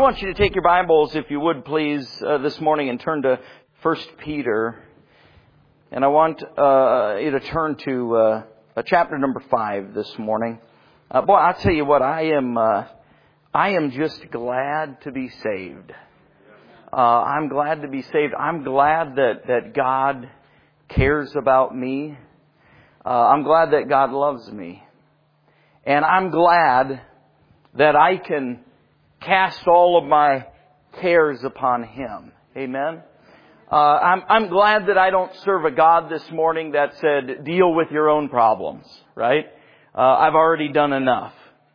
want you to take your Bibles, if you would please, this morning and turn to 1 Peter. And I want you to turn to chapter number 5 this morning. Boy, I'll tell you what, I am just glad to be saved. I'm glad to be saved. I'm glad that God cares about me. I'm glad that God loves me. And I'm glad that I can cast all of my cares upon Him. Amen. I'm glad that I don't serve a God this morning that said, deal with your own problems, right? I've already done enough.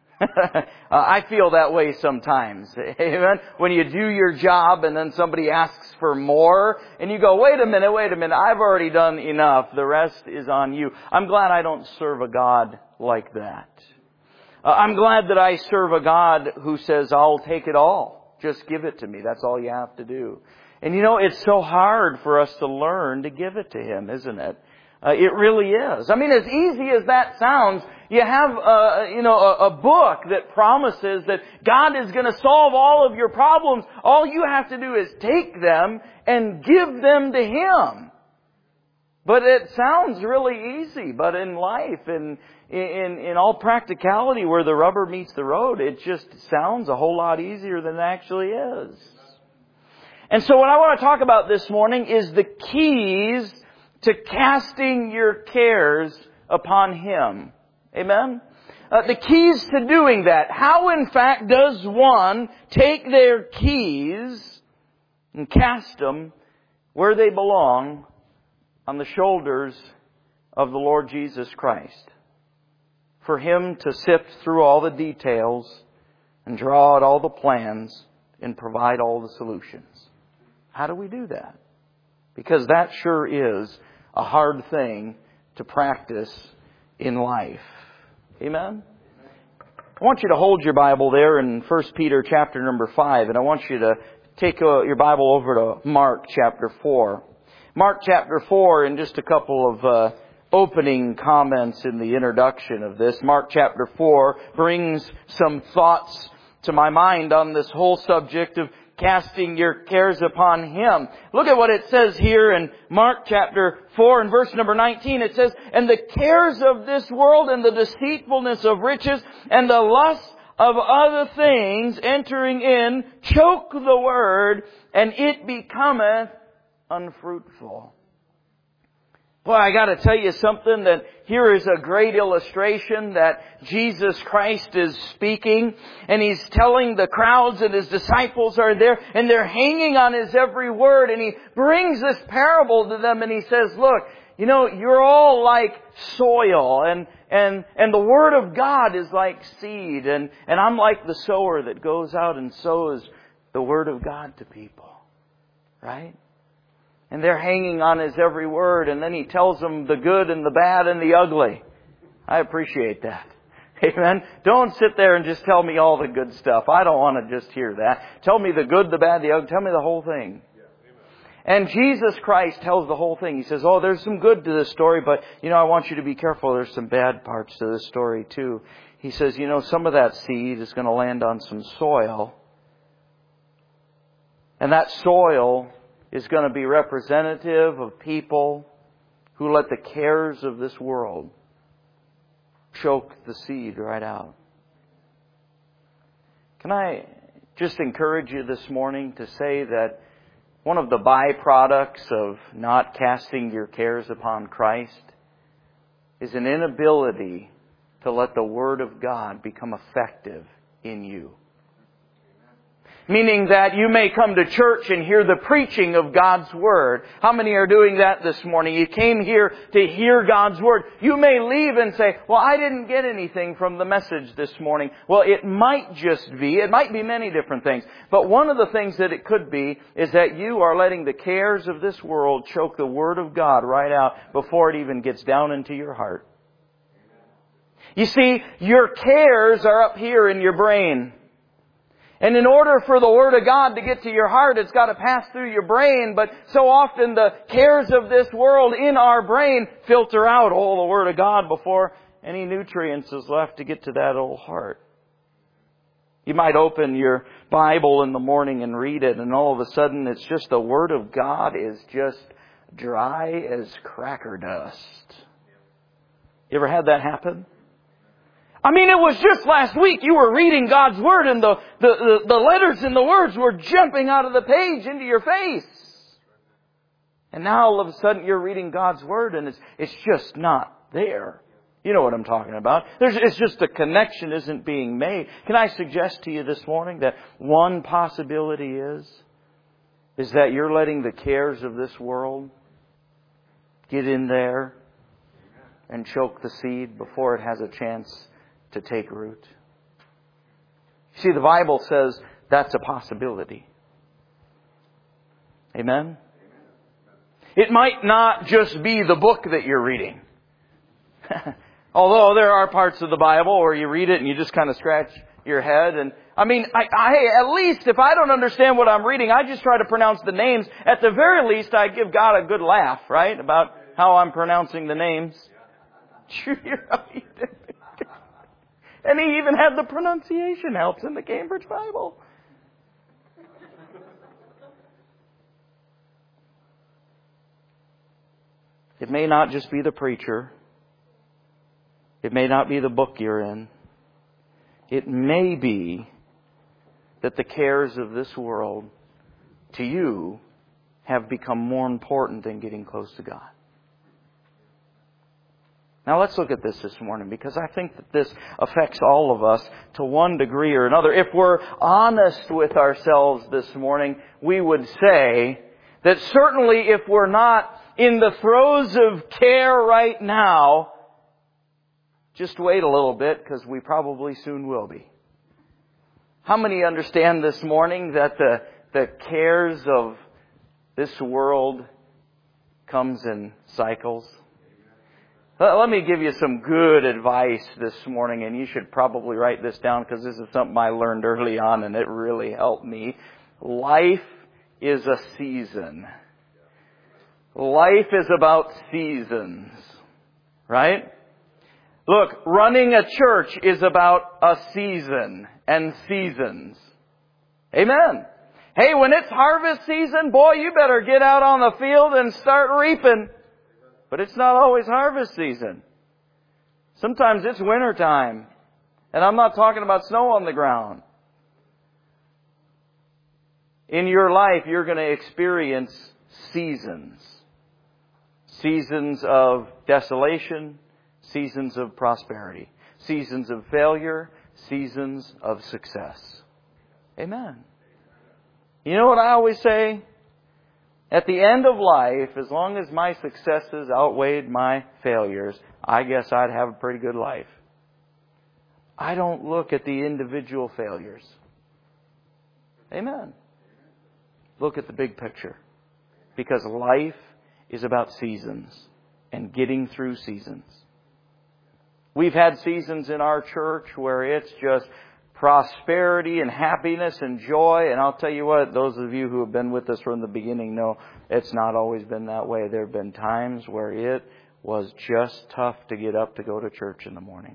I feel that way sometimes. Amen. When you do your job and then somebody asks for more and you go, wait a minute, I've already done enough. The rest is on you. I'm glad I don't serve a God like that. I'm glad that I serve a God who says, I'll take it all. Just give it to me. That's all you have to do. And you know, it's so hard for us to learn to give it to Him, isn't it? It really is. I mean, as easy as that sounds, you have, a book that promises that God is going to solve all of your problems. All you have to do is take them and give them to Him. But it sounds really easy. But in life, in all practicality, where the rubber meets the road, it just sounds a whole lot easier than it actually is. And so what I want to talk about this morning is the keys to casting your cares upon Him. Amen? The keys to doing that. How, in fact, does one take their keys and cast them where they belong on the shoulders of the Lord Jesus Christ? For Him to sift through all the details and draw out all the plans and provide all the solutions. How do we do that? Because that sure is a hard thing to practice in life. Amen? I want you to hold your Bible there in 1 Peter chapter number 5, and I want you to take your Bible over to Mark chapter 4. Mark chapter 4, in just a couple of opening comments in the introduction of this. Mark chapter 4 brings some thoughts to my mind on this whole subject of casting your cares upon Him. Look at what it says here in Mark chapter 4 and verse number 19. It says, and the cares of this world and the deceitfulness of riches and the lust of other things entering in choke the word, and it becometh unfruitful. Boy, I got to tell you something, that here is a great illustration that Jesus Christ is speaking, and He's telling the crowds, and His disciples are there, and they're hanging on His every word, and He brings this parable to them, and He says, look, you know, you're all like soil, and the Word of God is like seed, and I'm like the sower that goes out and sows the Word of God to people. Right? And they're hanging on His every word. And then He tells them the good and the bad and the ugly. I appreciate that. Amen. Don't sit there and just tell me all the good stuff. I don't want to just hear that. Tell me the good, the bad, the ugly. Tell me the whole thing. And Jesus Christ tells the whole thing. He says, oh, there's some good to this story, but, you know, I want you to be careful. There's some bad parts to this story too. He says, you know, some of that seed is going to land on some soil. And that soil is going to be representative of people who let the cares of this world choke the seed right out. Can I just encourage you this morning to say that one of the byproducts of not casting your cares upon Christ is an inability to let the Word of God become effective in you. Meaning that you may come to church and hear the preaching of God's Word. How many are doing that this morning? You came here to hear God's Word. You may leave and say, well, I didn't get anything from the message this morning. Well, it might be many different things. But one of the things that it could be is that you are letting the cares of this world choke the Word of God right out before it even gets down into your heart. You see, your cares are up here in your brain. And in order for the Word of God to get to your heart, it's got to pass through your brain. But so often the cares of this world in our brain filter out all the Word of God before any nutrients is left to get to that old heart. You might open your Bible in the morning and read it, and all of a sudden it's just the Word of God is just dry as cracker dust. You ever had that happen? I mean, it was just last week you were reading God's Word and the letters and the words were jumping out of the page into your face. And now all of a sudden you're reading God's Word and it's just not there. You know what I'm talking about. It's just the connection isn't being made. Can I suggest to you this morning that one possibility is that you're letting the cares of this world get in there and choke the seed before it has a chance to take root? See, the Bible says that's a possibility. Amen? It might not just be the book that you're reading. Although there are parts of the Bible where you read it and you just kind of scratch your head. And I mean, at least if I don't understand what I'm reading, I just try to pronounce the names. At the very least, I give God a good laugh, right? About how I'm pronouncing the names. And he even had the pronunciation helps in the Cambridge Bible. It may not just be the preacher. It may not be the book you're in. It may be that the cares of this world to you have become more important than getting close to God. Now let's look at this morning, because I think that this affects all of us to one degree or another. If we're honest with ourselves this morning, we would say that certainly if we're not in the throes of care right now, just wait a little bit, because we probably soon will be. How many understand this morning that the cares of this world comes in cycles? Let me give you some good advice this morning, and you should probably write this down, because this is something I learned early on and it really helped me. Life is a season. Life is about seasons, right? Look, running a church is about a season and seasons. Amen. Hey, when it's harvest season, boy, you better get out on the field and start reaping. But it's not always harvest season. Sometimes it's winter time. And I'm not talking about snow on the ground. In your life, you're going to experience seasons. Seasons of desolation, seasons of prosperity, seasons of failure, seasons of success. Amen. You know what I always say? At the end of life, as long as my successes outweighed my failures, I guess I'd have a pretty good life. I don't look at the individual failures. Amen. Look at the big picture. Because life is about seasons and getting through seasons. We've had seasons in our church where it's just prosperity and happiness and joy. And I'll tell you what, those of you who have been with us from the beginning know it's not always been that way. There have been times where it was just tough to get up to go to church in the morning.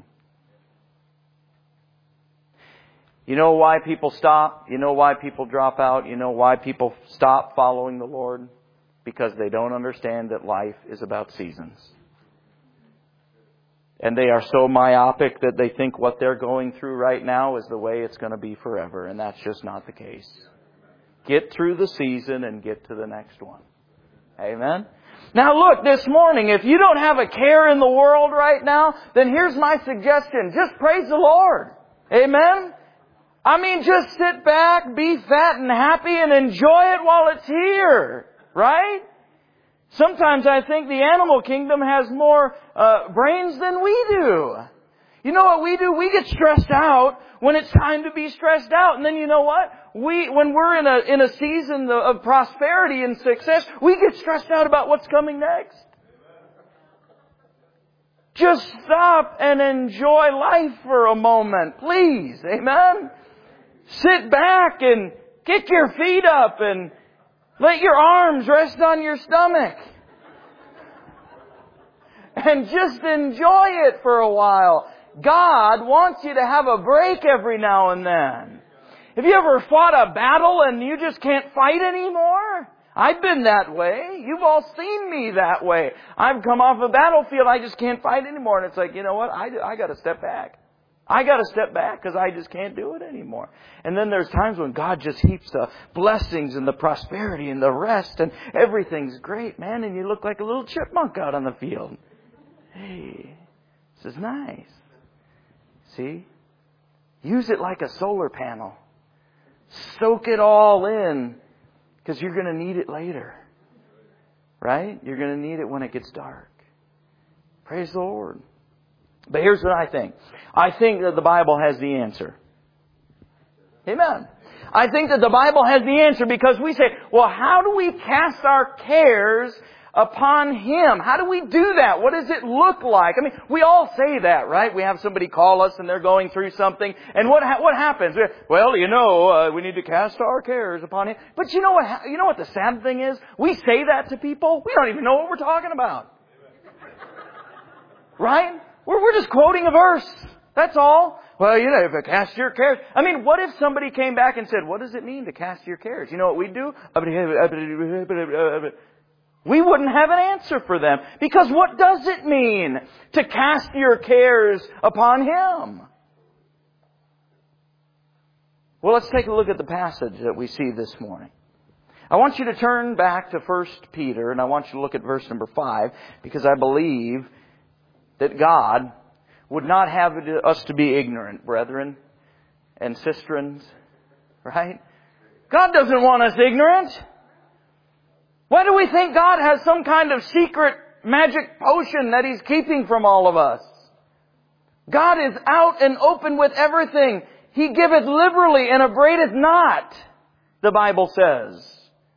You know why people stop? You know why people drop out? You know why people stop following the Lord? Because they don't understand that life is about seasons. And they are so myopic that they think what they're going through right now is the way it's going to be forever. And that's just not the case. Get through the season and get to the next one. Amen? Now look, this morning, if you don't have a care in the world right now, then here's my suggestion. Just praise the Lord. Amen? I mean, just sit back, be fat and happy, and enjoy it while it's here. Right? Sometimes I think the animal kingdom has more brains than we do. You know what we do? We get stressed out when it's time to be stressed out. And then you know what? When we're in a season of prosperity and success, we get stressed out about what's coming next. Just stop and enjoy life for a moment, please. Amen? Sit back and kick your feet up and let your arms rest on your stomach. And just enjoy it for a while. God wants you to have a break every now and then. Have you ever fought a battle and you just can't fight anymore? I've been that way. You've all seen me that way. I've come off a battlefield, I just can't fight anymore. And it's like, you know what? I got to step back. I got to step back because I just can't do it anymore. And then there's times when God just heaps the blessings and the prosperity and the rest and everything's great, man. And you look like a little chipmunk out on the field. Hey, this is nice. See? Use it like a solar panel. Soak it all in because you're going to need it later. Right? You're going to need it when it gets dark. Praise the Lord. But here's what I think. I think that the Bible has the answer. Amen. I think that the Bible has the answer because we say, well, how do we cast our cares upon Him? How do we do that? What does it look like? I mean, we all say that, right? We have somebody call us and they're going through something. And what happens? Well, we need to cast our cares upon Him. But you know what the sad thing is? We say that to people. We don't even know what we're talking about. Right? We're just quoting a verse. That's all. Well, if you cast your cares. I mean, what if somebody came back and said, what does it mean to cast your cares? You know what we'd do? We wouldn't have an answer for them. Because what does it mean to cast your cares upon Him? Well, let's take a look at the passage that we see this morning. I want you to turn back to 1 Peter, and I want you to look at verse number 5, because I believe that God would not have us to be ignorant, brethren and sistrins, right? God doesn't want us ignorant. Why do we think God has some kind of secret magic potion that He's keeping from all of us? God is out and open with everything. He giveth liberally and upbraideth not, the Bible says.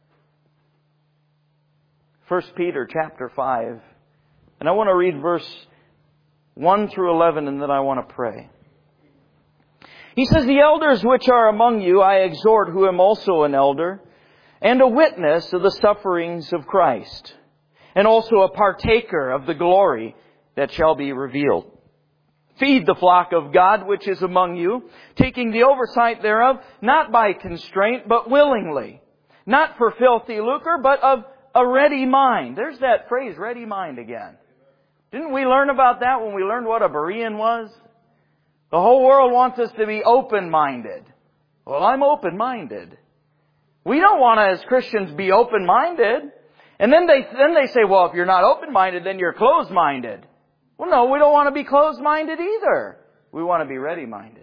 1 Peter chapter 5. And I want to read verse 1 through 11, and then I want to pray. He says, the elders which are among you I exhort, who am also an elder, and a witness of the sufferings of Christ, and also a partaker of the glory that shall be revealed. Feed the flock of God which is among you, taking the oversight thereof, not by constraint, but willingly, not for filthy lucre, but of a ready mind. There's that phrase, ready mind, again. Didn't we learn about that when we learned what a Berean was? The whole world wants us to be open-minded. Well, I'm open-minded. We don't want to, as Christians, be open-minded. And then they say, well, if you're not open-minded, then you're closed-minded. Well, no, we don't want to be closed-minded either. We want to be ready-minded.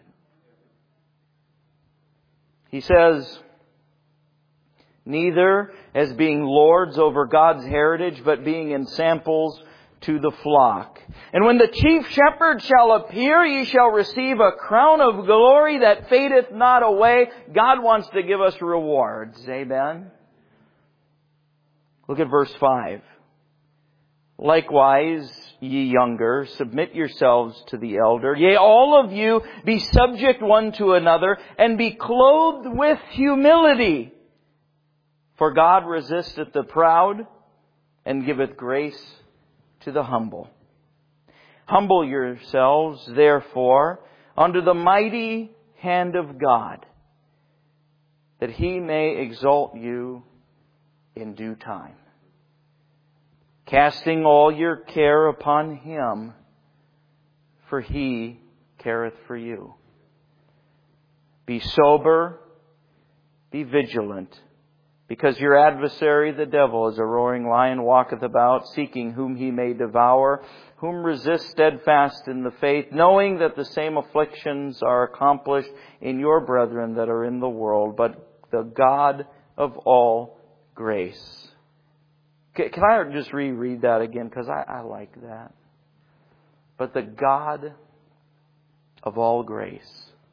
He says, neither as being lords over God's heritage, but being ensamples to the flock. And when the chief shepherd shall appear, ye shall receive a crown of glory that fadeth not away. God wants to give us rewards. Amen. Look at verse 5. Likewise, ye younger, submit yourselves to the elder. Yea, all of you be subject one to another, and be clothed with humility. For God resisteth the proud, and giveth grace to the humble. Humble yourselves, therefore, under the mighty hand of God, that He may exalt you in due time. Casting all your care upon Him, for He careth for you. Be sober, be vigilant, because your adversary, the devil, as a roaring lion, walketh about, seeking whom he may devour, whom resist steadfast in the faith, knowing that the same afflictions are accomplished in your brethren that are in the world, but the God of all grace. Can I just reread that again? Because I like that. But the God of all grace,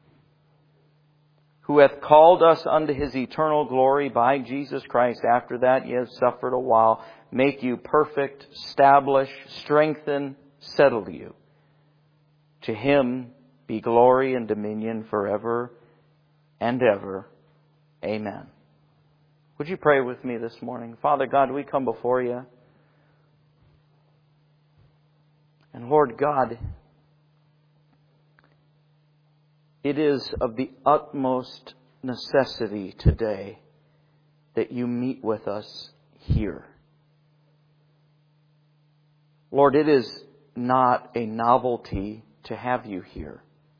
who hath called us unto His eternal glory by Jesus Christ, after that ye have suffered a while, make you perfect, establish, strengthen, settle you. To Him be glory and dominion forever and ever. Amen. Would you pray with me this morning? Father God, we come before You. And Lord God, it is of the utmost necessity today that you meet with us here. Lord, it is not a novelty to have you here.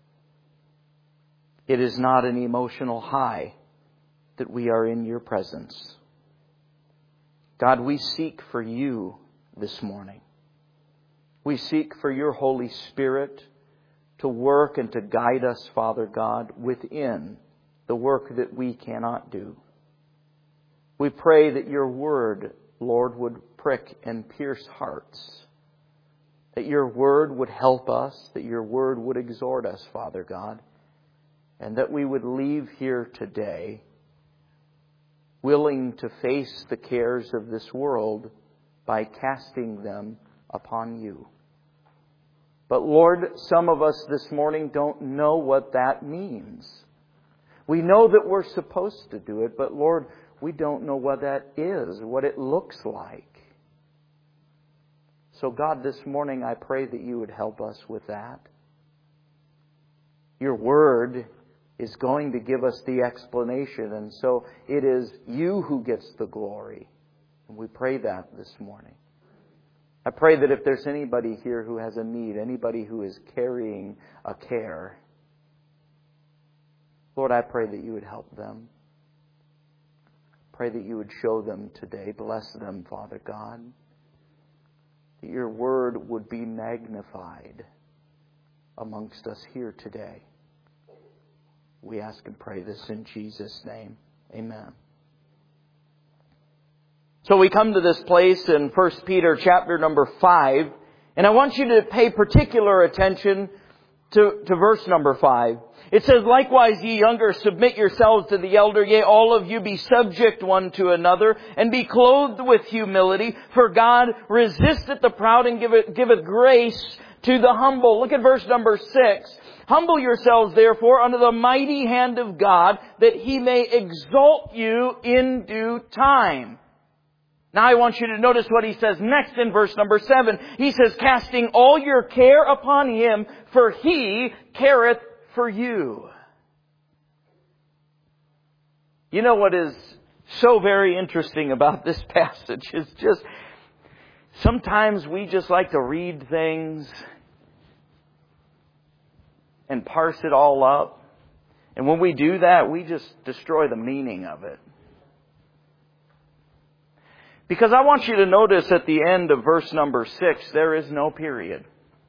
It is not an emotional high that we are in your presence. God, we seek for you this morning. We seek for your Holy Spirit to work and to guide us, Father God, within the work that we cannot do. We pray that your word, Lord, would prick and pierce hearts. That your word would help us, that your word would exhort us, Father God, and that we would leave here today willing to face the cares of this world by casting them upon you. But Lord, some of us this morning don't know what that means. We know that we're supposed to do it, but Lord, we don't know what that is, what it looks like. So God, this morning I pray that you would help us with that. Your word is going to give us the explanation, and so it is you who gets the glory. And we pray that this morning. I pray that if there's anybody here who has a need, anybody who is carrying a care, Lord, I pray that you would help them. Pray that you would show them today. Bless them, Father God. That your word would be magnified amongst us here today. We ask and pray this in Jesus' name. Amen. So we come to this place in 1 Peter chapter number 5. And I want you to pay particular attention to verse number 5. It says, "Likewise, ye younger, submit yourselves to the elder. Yea, all of you be subject one to another, and be clothed with humility. For God resisteth the proud, and giveth grace to the humble." Look at verse number 6. "Humble yourselves, therefore, under the mighty hand of God, that He may exalt you in due time." Now I want you to notice what He says next in verse number 7. He says, "Casting all your care upon Him, for He careth for you." You know what is so very interesting about this passage is just sometimes we just like to read things and parse it all up. And when we do that, we just destroy the meaning of it. Because I want you to notice at the end of verse number 6, there is no period.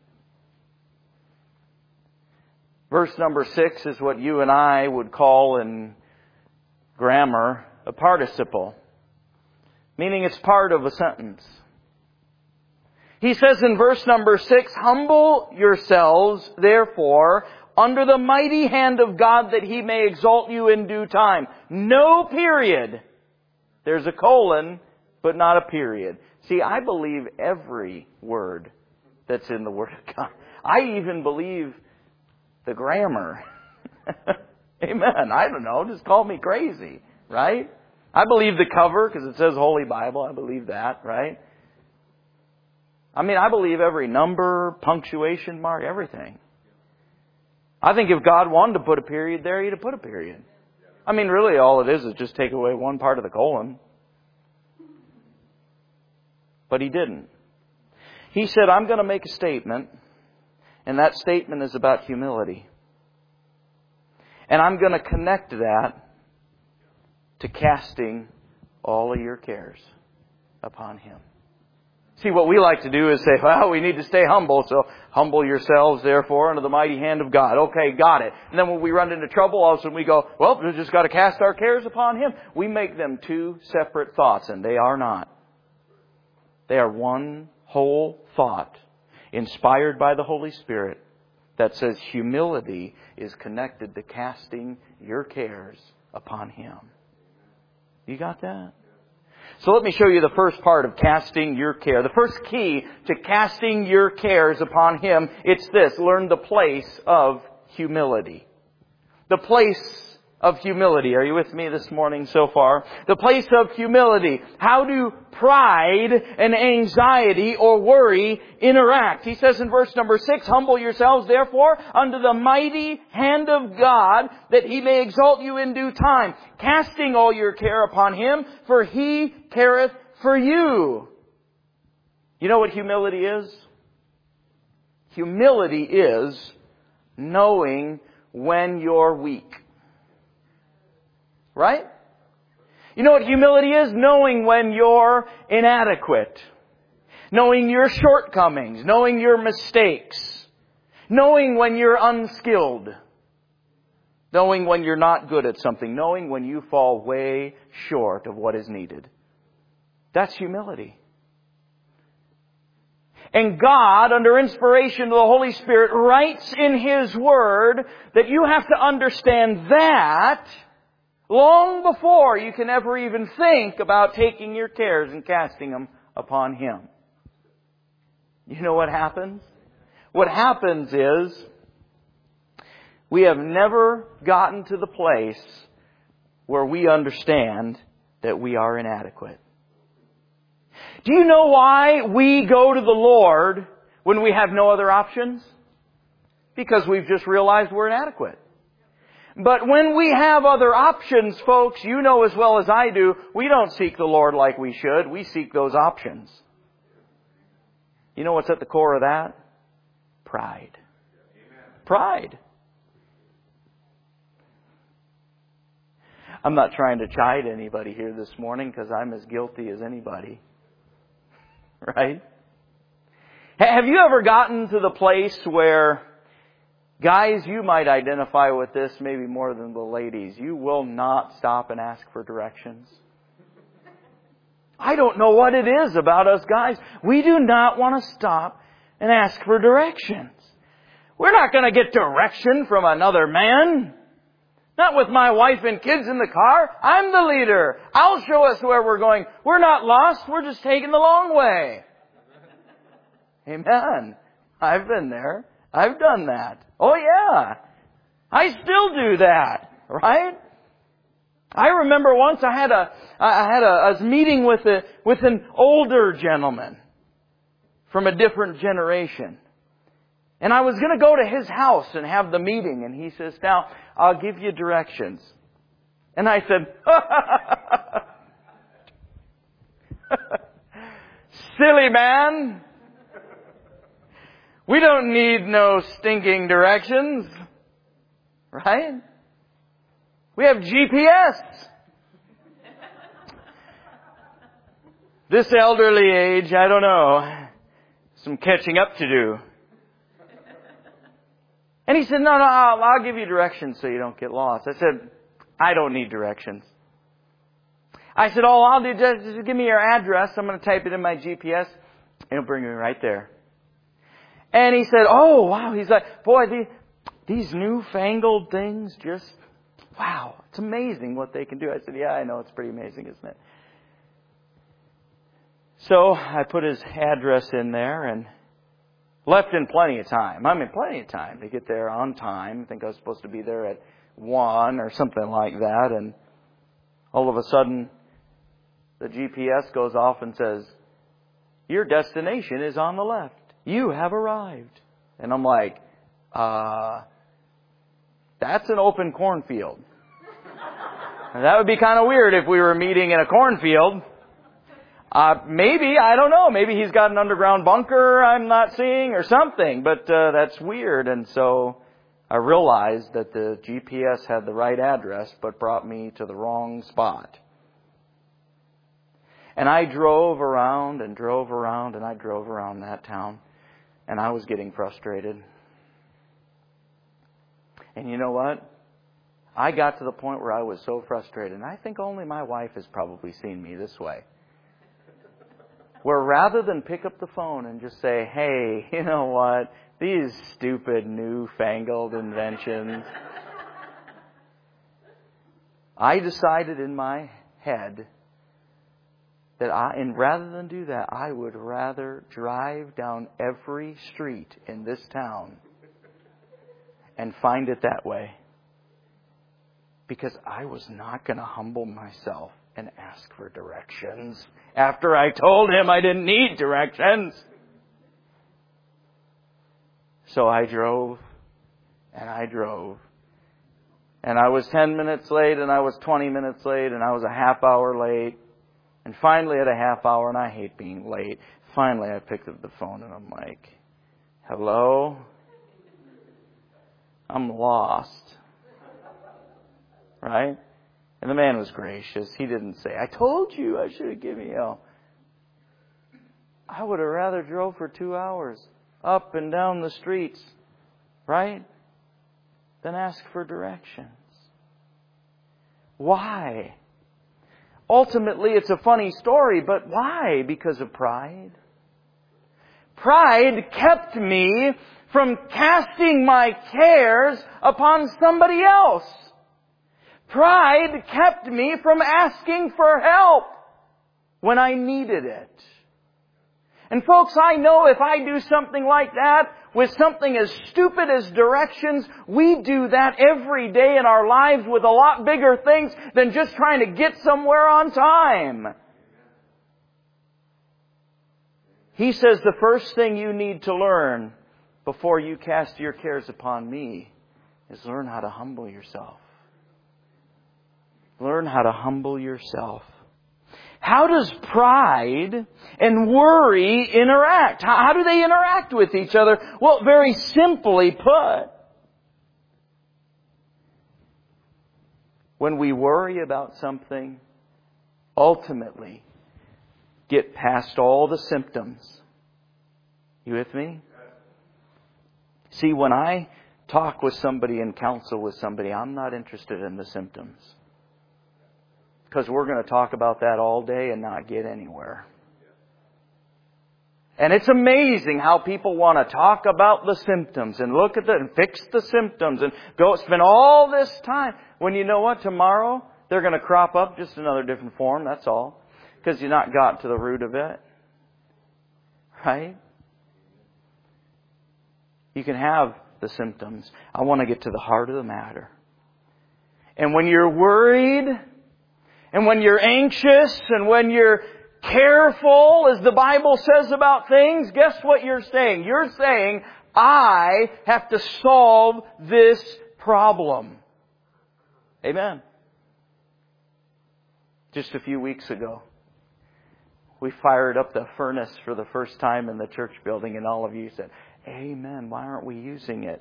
Verse number 6 is what you and I would call in grammar a participle, meaning it's part of a sentence. He says in verse number 6, "Humble yourselves, therefore, under the mighty hand of God, that He may exalt you in due time." No period. There's a colon, but not a period. See, I believe every word that's in the Word of God. I even believe the grammar. Amen. I don't know. Just call me crazy, right? I believe the cover because it says Holy Bible. I believe that, right? I mean, I believe every number, punctuation mark, everything. I think if God wanted to put a period there, He'd have put a period. I mean, really all it is just take away one part of the colon. But He didn't. He said, "I'm going to make a statement, and that statement is about humility. And I'm going to connect that to casting all of your cares upon Him." See, what we like to do is say, well, we need to stay humble, so humble yourselves, therefore, under the mighty hand of God. Okay, got it. And then when we run into trouble, all of a sudden we go, well, we just got to cast our cares upon Him. We make them two separate thoughts, and they are not. They are one whole thought, inspired by the Holy Spirit, that says humility is connected to casting your cares upon Him. You got that? So let me show you the first part of casting your care. The first key to casting your cares upon Him, it's this: learn the place of humility. The place of humility. Are you with me this morning so far? The place of humility. How do pride and anxiety or worry interact? He says in verse number 6, humble yourselves therefore under the mighty hand of God, that He may exalt you in due time, casting all your care upon Him, for He careth for you. You know what humility is? Humility is knowing when you're weak. Right? You know what humility is? Knowing when you're inadequate. Knowing your shortcomings. Knowing your mistakes. Knowing when you're unskilled. Knowing when you're not good at something. Knowing when you fall way short of what is needed. That's humility. And God, under inspiration of the Holy Spirit, writes in His Word that you have to understand that long before you can ever even think about taking your cares and casting them upon Him. You know what happens? What happens is we have never gotten to the place where we understand that we are inadequate. Do you know why we go to the Lord when we have no other options? Because we've just realized we're inadequate. But when we have other options, folks, you know as well as I do, we don't seek the Lord like we should. We seek those options. You know what's at the core of that? Pride. Pride. I'm not trying to chide anybody here this morning because I'm as guilty as anybody. Right? Have you ever gotten to the place where, guys, you might identify with this maybe more than the ladies, you will not stop and ask for directions? I don't know what it is about us guys. We do not want to stop and ask for directions. We're not going to get direction from another man. Not with my wife and kids in the car. I'm the leader. I'll show us where we're going. We're not lost. We're just taking the long way. Amen. I've been there. I've done that. Oh yeah. I still do that. Right? I remember once I had a meeting with an older gentleman from a different generation. And I was going to go to his house and have the meeting. And he says, now, I'll give you directions. And I said, silly man. We don't need no stinking directions. Right? We have GPS. This elderly age, I don't know. Some catching up to do. And he said, no, I'll give you directions so you don't get lost. I said, I don't need directions. I said, all I'll do is just give me your address. I'm going to type it in my GPS. And it'll bring me right there. And he said, oh, wow. He's like, boy, these newfangled things just, wow. It's amazing what they can do. I said, yeah, I know. It's pretty amazing, isn't it? So I put his address in there and left in plenty of time. Plenty of time to get there on time. I think I was supposed to be there at 1 or something like that. And all of a sudden, the GPS goes off and says, your destination is on the left. You have arrived. And I'm like, that's an open cornfield. That would be kind of weird if we were meeting in a cornfield. Maybe, I don't know, maybe he's got an underground bunker I'm not seeing or something, but that's weird. And so I realized that the GPS had the right address, but brought me to the wrong spot. And I drove around and drove around and I drove around that town, and I was getting frustrated. And you know what? I got to the point where I was so frustrated, and I think only my wife has probably seen me this way. Where rather than pick up the phone and just say, hey, you know what? These stupid newfangled inventions. I decided in my head that rather than do that, I would rather drive down every street in this town and find it that way. Because I was not going to humble myself and ask for directions after I told him I didn't need directions. So I drove and I drove. And I was 10 minutes late and I was 20 minutes late and I was a half hour late. And finally at a half hour, and I hate being late, finally I picked up the phone and I'm like, hello? I'm lost. Right? And the man was gracious. He didn't say, I told you I should have given you. I would have rather drove for 2 hours up and down the streets, right? Than ask for directions. Why? Ultimately, it's a funny story, but why? Because of pride. Pride kept me from casting my cares upon somebody else. Pride kept me from asking for help when I needed it. And folks, I know if I do something like that, with something as stupid as directions, we do that every day in our lives with a lot bigger things than just trying to get somewhere on time. He says the first thing you need to learn before you cast your cares upon me is learn how to humble yourself. Learn how to humble yourself. How does pride and worry interact? How do they interact with each other? Well, very simply put, when we worry about something, ultimately get past all the symptoms. You with me? See, when I talk with somebody and counsel with somebody, I'm not interested in the symptoms. Because we're going to talk about that all day and not get anywhere. And it's amazing how people want to talk about the symptoms and look at and fix the symptoms and go spend all this time. When you know what? Tomorrow they're going to crop up just another different form. That's all. Because you've not got to the root of it. Right? You can have the symptoms. I want to get to the heart of the matter. And when you're worried, and when you're anxious, and when you're careful, as the Bible says about things, guess what you're saying? You're saying, I have to solve this problem. Amen. Just a few weeks ago, we fired up the furnace for the first time in the church building, and all of you said, Amen, why aren't we using it?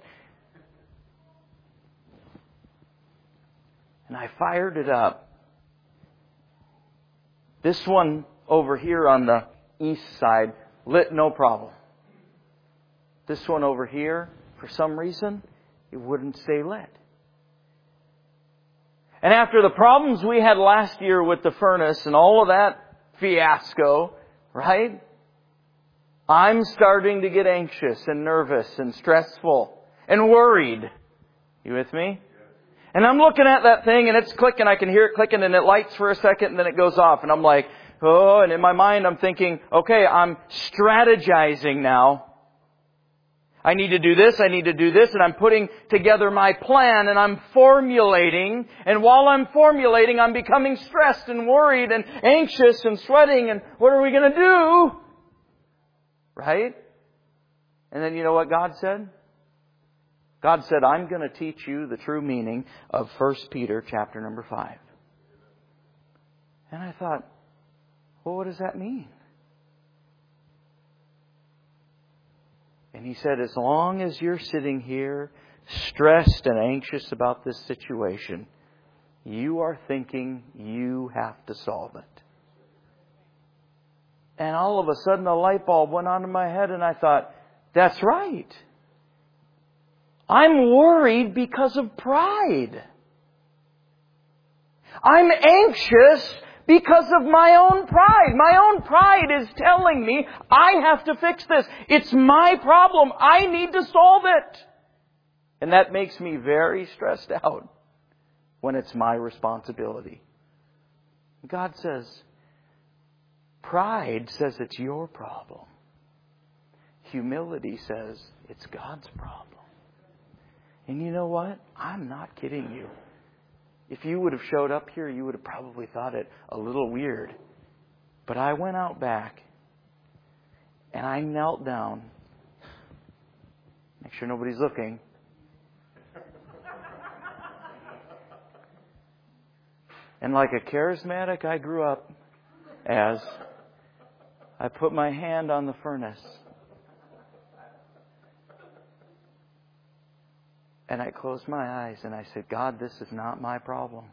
And I fired it up. This one over here on the east side lit no problem. This one over here, for some reason, it wouldn't stay lit. And after the problems we had last year with the furnace and all of that fiasco, right? I'm starting to get anxious and nervous and stressful and worried. You with me? And I'm looking at that thing and it's clicking. I can hear it clicking and it lights for a second and then it goes off. And I'm like, oh, and in my mind I'm thinking, okay, I'm strategizing now. I need to do this, I need to do this, and I'm putting together my plan and I'm formulating. And while I'm formulating, I'm becoming stressed and worried and anxious and sweating. And what are we going to do? Right? And then you know what God said? God said, I'm going to teach you the true meaning of 1 Peter chapter number 5. And I thought, well, what does that mean? And He said, as long as you're sitting here stressed and anxious about this situation, you are thinking you have to solve it. And all of a sudden a light bulb went on in my head and I thought, that's right. I'm worried because of pride. I'm anxious because of my own pride. My own pride is telling me I have to fix this. It's my problem. I need to solve it. And that makes me very stressed out when it's my responsibility. God says, pride says it's your problem. Humility says it's God's problem. And you know what? I'm not kidding you. If you would have showed up here, you would have probably thought it a little weird. But I went out back and I knelt down. Make sure nobody's looking. And like a charismatic I grew up as, I put my hand on the furnace. And I closed my eyes and I said, God, this is not my problem.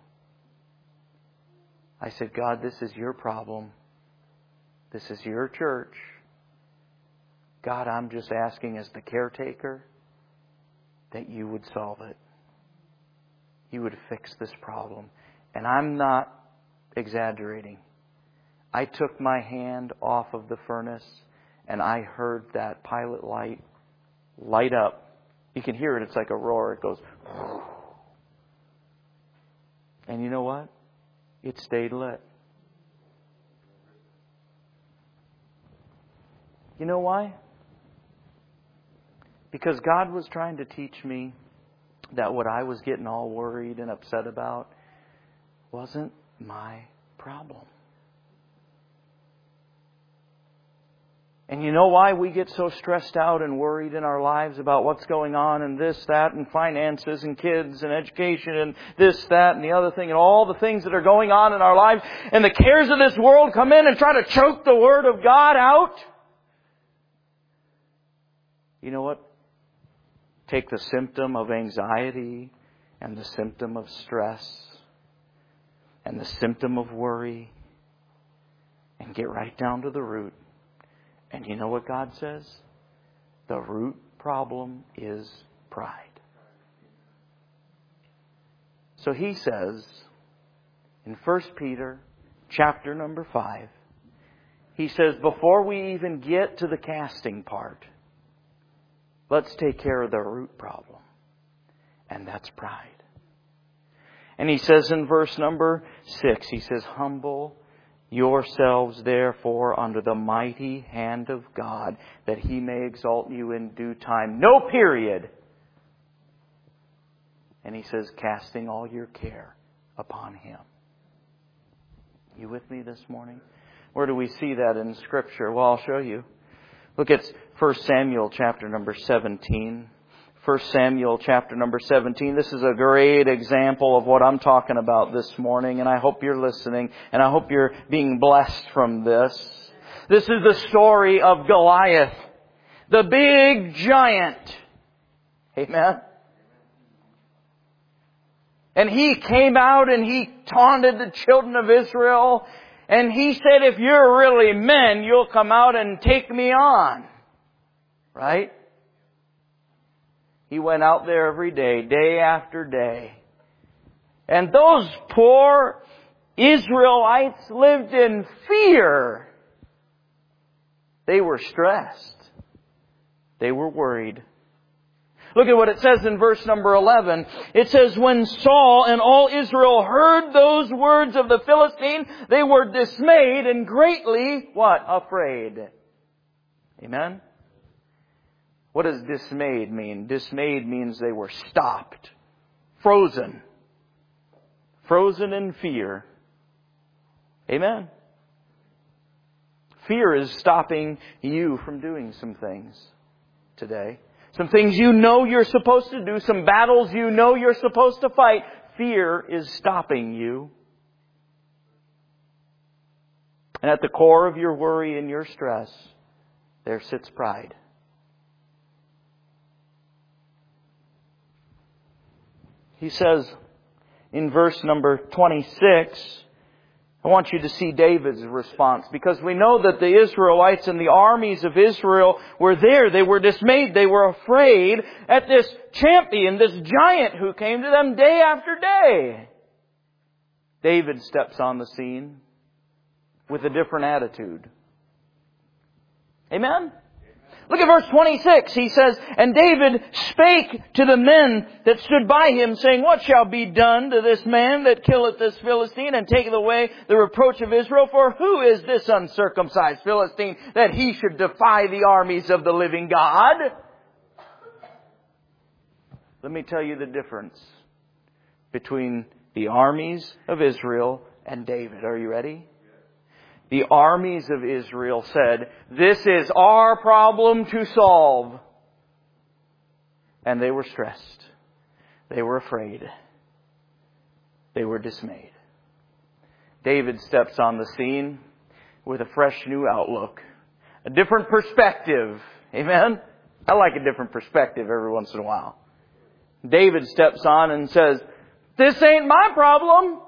I said, God, this is your problem. This is your church. God, I'm just asking as the caretaker that you would solve it. You would fix this problem. And I'm not exaggerating. I took my hand off of the furnace and I heard that pilot light up. You can hear it. It's like a roar. It goes. And you know what? It stayed lit. You know why? Because God was trying to teach me that what I was getting all worried and upset about wasn't my problem. And you know why we get so stressed out and worried in our lives about what's going on and this, that, and finances and kids and education and this, that, and the other thing and all the things that are going on in our lives, and the cares of this world come in and try to choke the Word of God out? You know what? Take the symptom of anxiety and the symptom of stress and the symptom of worry and get right down to the root. And you know what God says? The root problem is pride. So He says in 1 Peter chapter number 5, He says, before we even get to the casting part, let's take care of the root problem. And that's pride. And He says in verse number 6, He says, humble yourselves therefore under the mighty hand of God, that He may exalt you in due time. No period. And He says, casting all your care upon Him. You with me this morning? Where do we see that in Scripture? Well, I'll show you. Look at 1 Samuel chapter number 17. 1 Samuel chapter number 17. This is a great example of what I'm talking about this morning, and I hope you're listening, and I hope you're being blessed from this. This is the story of Goliath, the big giant. Amen. And he came out and he taunted the children of Israel, and he said, if you're really men, you'll come out and take me on. Right? He went out there every day, day after day. And those poor Israelites lived in fear. They were stressed. They were worried. Look at what it says in verse number 11. It says, when Saul and all Israel heard those words of the Philistine, they were dismayed and greatly, what? Afraid. Amen? What does dismayed mean? Dismayed means they were stopped, frozen. Frozen in fear. Amen? Fear is stopping you from doing some things today. Some things you know you're supposed to do. Some battles you know you're supposed to fight. Fear is stopping you. And at the core of your worry and your stress, there sits pride. He says in verse number 26, I want you to see David's response, because we know that the Israelites and the armies of Israel were there. They were dismayed. They were afraid at this champion, this giant who came to them day after day. David steps on the scene with a different attitude. Amen? Look at verse 26. He says, and David spake to the men that stood by him, saying, what shall be done to this man that killeth this Philistine and taketh away the reproach of Israel? For who is this uncircumcised Philistine that he should defy the armies of the living God? Let me tell you the difference between The armies of Israel and David. Are you ready? The armies of Israel said, "This is our problem to solve." And they were stressed. They were afraid. They were dismayed. David steps on the scene with a fresh new outlook. A different perspective. Amen? I like a different perspective every once in a while. David steps on and says, "This ain't my problem.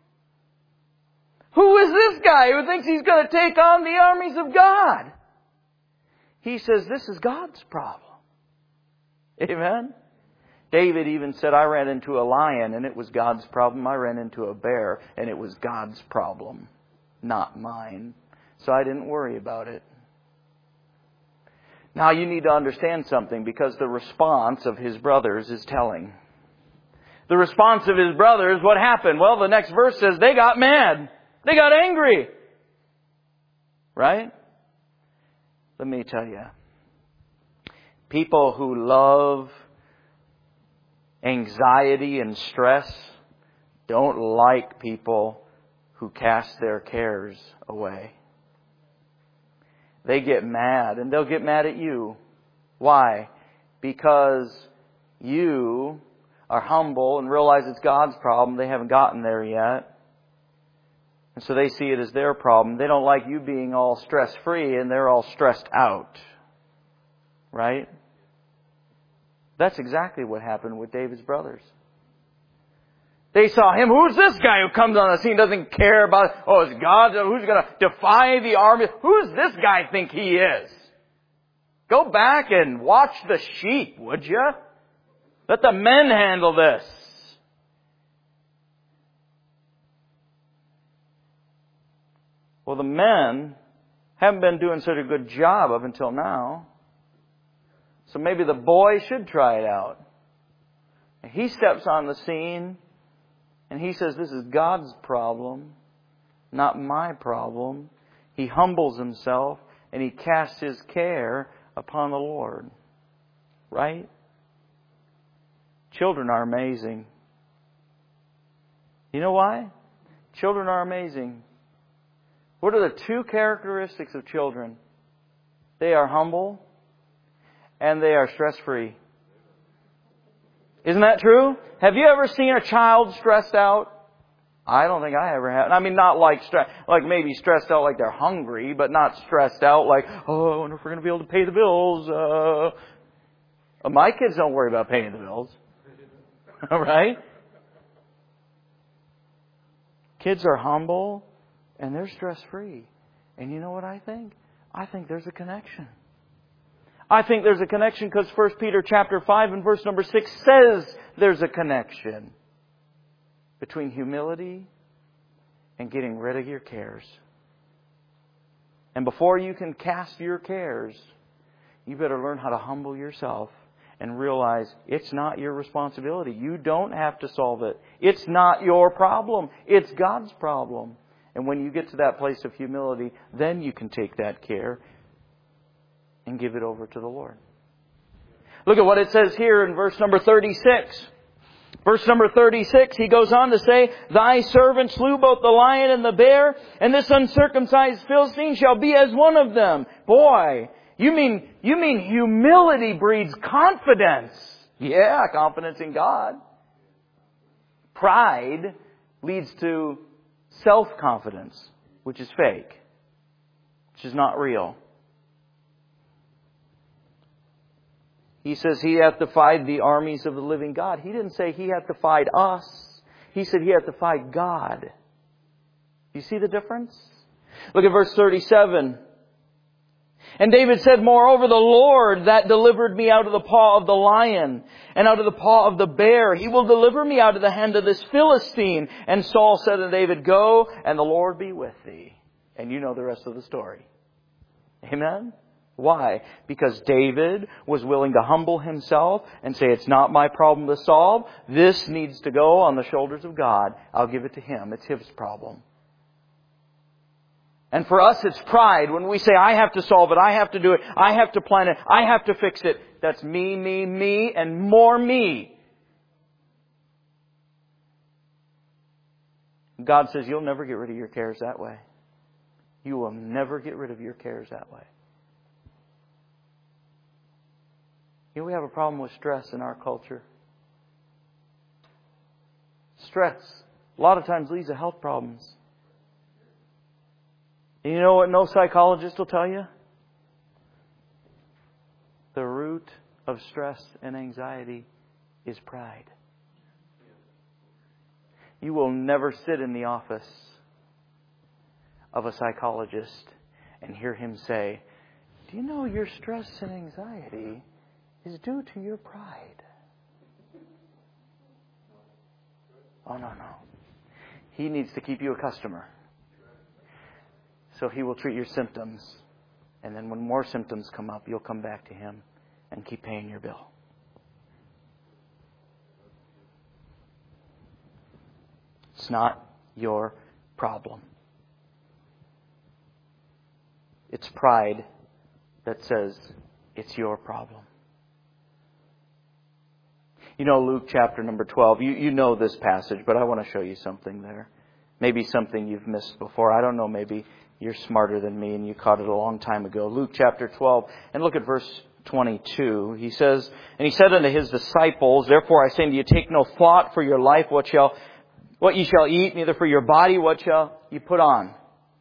Who is this guy who thinks he's going to take on the armies of God?" He says, "This is God's problem." Amen? David even said, "I ran into a lion and it was God's problem. I ran into a bear and it was God's problem, not mine. So I didn't worry about it." Now you need to understand something, because the response of his brothers is telling. The response of his brothers, what happened? Well, the next verse says they got mad. They got angry. Right? Let me tell you. People who love anxiety and stress don't like people who cast their cares away. They get mad, and they'll get mad at you. Why? Because you are humble and realize it's God's problem. They haven't gotten there yet. And so they see it as their problem. They don't like you being all stress-free, and they're all stressed out. Right? That's exactly what happened with David's brothers. They saw him. Who's this guy who comes on the scene, doesn't care about, it's God, who's going to defy the army? Who's this guy think he is? Go back and watch the sheep, would you? Let the men handle this. Well, the men haven't been doing such a good job up until now. So maybe the boy should try it out. And he steps on the scene and he says, "This is God's problem, not my problem." He humbles himself and he casts his care upon the Lord. Right? Children are amazing. You know why? Children are amazing. What are the two characteristics of children? They are humble and they are stress-free. Isn't that true? Have you ever seen a child stressed out? I don't think I ever have. I mean, not like maybe stressed out like they're hungry, but not stressed out like, I wonder if we're going to be able to pay the bills. My kids don't worry about paying the bills. All right? Kids are humble and they're stress-free. And you know what I think? I think there's a connection. I think there's a connection because 1 Peter chapter 5 and verse number 6 says there's a connection between humility and getting rid of your cares. And before you can cast your cares, you better learn how to humble yourself and realize it's not your responsibility. You don't have to solve it. It's not your problem. It's God's problem. And when you get to that place of humility, then you can take that care and give it over to the Lord. Look at what it says here in verse number 36. Verse number 36, he goes on to say, "Thy servant slew both the lion and the bear, and this uncircumcised Philistine shall be as one of them." Boy, you mean humility breeds confidence. Yeah, confidence in God. Pride leads to self-confidence, which is fake, which is not real. He says he hath defied the armies of the living God. He didn't say he hath defied us. He said he hath defied God. You see the difference? Look at verse 37. "And David said, Moreover, the Lord that delivered me out of the paw of the lion and out of the paw of the bear, He will deliver me out of the hand of this Philistine. And Saul said to David, Go, and the Lord be with thee." And you know the rest of the story. Amen? Why? Because David was willing to humble himself and say, it's not my problem to solve. This needs to go on the shoulders of God. I'll give it to Him. It's His problem. And for us, it's pride. When we say, I have to solve it, I have to do it, I have to plan it, I have to fix it. That's me, and more me. God says you'll never get rid of your cares that way. You will never get rid of your cares that way. You know, we have a problem with stress in our culture. Stress, a lot of times, leads to health problems. And you know what no psychologist will tell you? The root of stress and anxiety is pride. You will never sit in the office of a psychologist and hear him say, "Do you know your stress and anxiety is due to your pride?" Oh, no. He needs to keep you a customer. So he will treat your symptoms. And then when more symptoms come up, you'll come back to him and keep paying your bill. It's not your problem. It's pride that says it's your problem. You know, Luke chapter number 12, you know this passage, but I want to show you something there. Maybe something you've missed before. I don't know, maybe you're smarter than me and you caught it a long time ago. Luke chapter 12, and look at verse 22. He says, "And he said unto his disciples, Therefore I say unto you, take no thought for your life, what ye shall eat, neither for your body, what shall you put on."